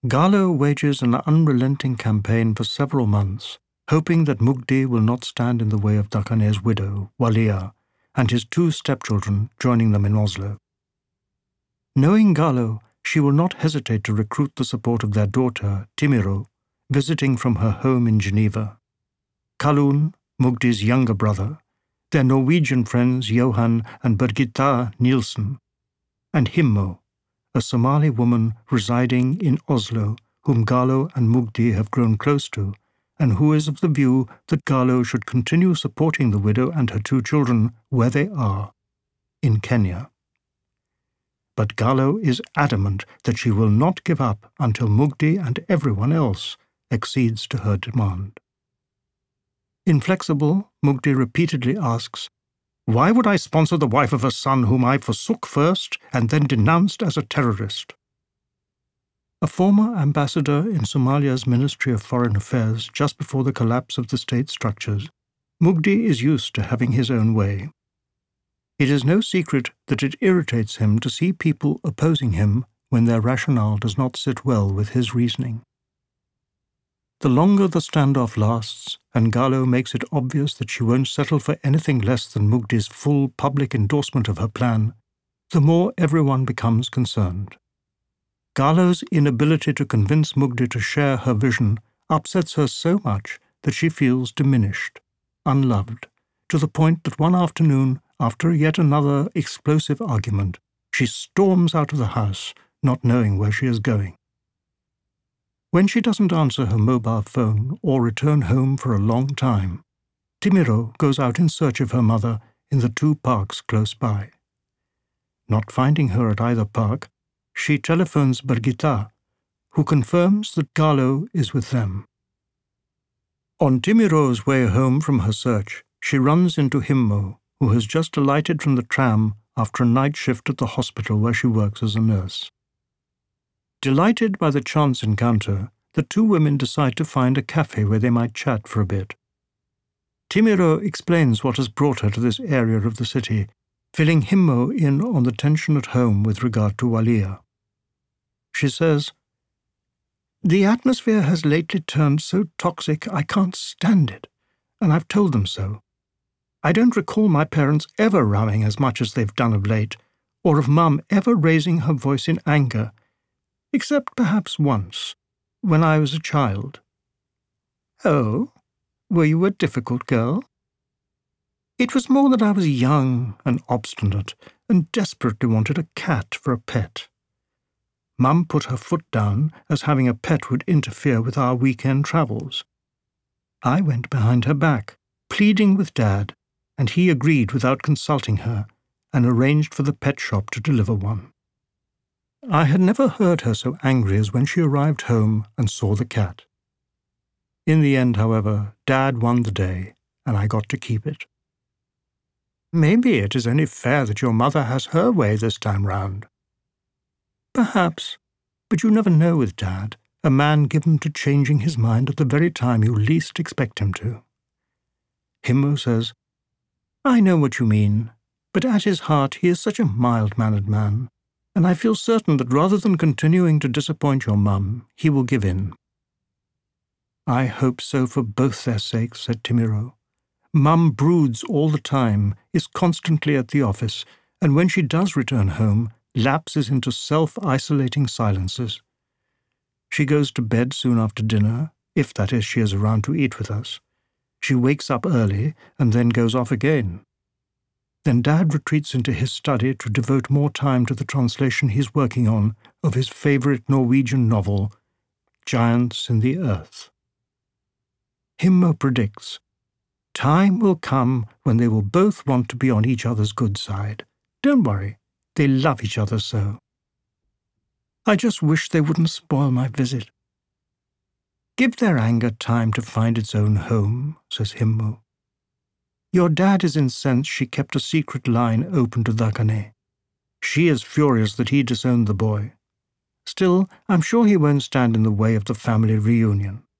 Galo wages an unrelenting campaign for several months, hoping that Mugdi will not stand in the way of Dakane's widow, Walia, and his 2 stepchildren joining them in Oslo. Knowing Galo, she will not hesitate to recruit the support of their daughter, Timiro, visiting from her home in Geneva. Kalun, Mugdi's younger brother, their Norwegian friends Johan and Birgitta Nielsen, and Himmo, a Somali woman residing in Oslo whom Galo and Mugdi have grown close to, and who is of the view that Galo should continue supporting the widow and her 2 children where they are, in Kenya. But Galo is adamant that she will not give up until Mugdi and everyone else accedes to her demand. Inflexible, Mugdi repeatedly asks, "Why would I sponsor the wife of a son whom I forsook first and then denounced as a terrorist?" A former ambassador in Somalia's Ministry of Foreign Affairs just before the collapse of the state structures, Mugdi is used to having his own way. It is no secret that it irritates him to see people opposing him when their rationale does not sit well with his reasoning. The longer the standoff lasts, and Galo makes it obvious that she won't settle for anything less than Mugdi's full public endorsement of her plan, the more everyone becomes concerned. Galo's inability to convince Mugdi to share her vision upsets her so much that she feels diminished, unloved, to the point that one afternoon, after yet another explosive argument, she storms out of the house, not knowing where she is going. When she doesn't answer her mobile phone or return home for a long time, Timiro goes out in search of her mother in the 2 parks close by. Not finding her at either park, she telephones Birgitta, who confirms that Galo is with them. On Timiro's way home from her search, she runs into Himmo, who has just alighted from the tram after a night shift at the hospital where she works as a nurse. Delighted by the chance encounter, the 2 women decide to find a cafe where they might chat for a bit. Timiro explains what has brought her to this area of the city, filling Himmo in on the tension at home with regard to Walia. She says, "The atmosphere has lately turned so toxic I can't stand it, and I've told them so. I don't recall my parents ever rowing as much as they've done of late, or of Mum ever raising her voice in anger, except perhaps once, when I was a child." "Oh, were you a difficult girl?" "It was more that I was young and obstinate and desperately wanted a cat for a pet. Mum put her foot down as having a pet would interfere with our weekend travels. I went behind her back, pleading with Dad, and he agreed without consulting her and arranged for the pet shop to deliver one. I had never heard her so angry as when she arrived home and saw the cat. In the end, however, Dad won the day, and I got to keep it." "Maybe it is only fair that your mother has her way this time round." "Perhaps, but you never know with Dad, a man given to changing his mind at the very time you least expect him to." Himmo says, "I know what you mean, but at his heart he is such a mild-mannered man, and I feel certain that rather than continuing to disappoint your mum, he will give in." "I hope so for both their sakes," said Timiro. "Mum broods all the time, is constantly at the office, and when she does return home, lapses into self-isolating silences. She goes to bed soon after dinner, if that is she is around to eat with us. She wakes up early and then goes off again. Then Dad retreats into his study to devote more time to the translation he's working on of his favorite Norwegian novel, Giants in the Earth." Himmo predicts, "Time will come when they will both want to be on each other's good side. Don't worry, they love each other so. I just wish they wouldn't spoil my visit." "Give their anger time to find its own home," says Himmo. "Your dad is incensed she kept a secret line open to Dakane. She is furious that he disowned the boy. Still, I'm sure he won't stand in the way of the family reunion."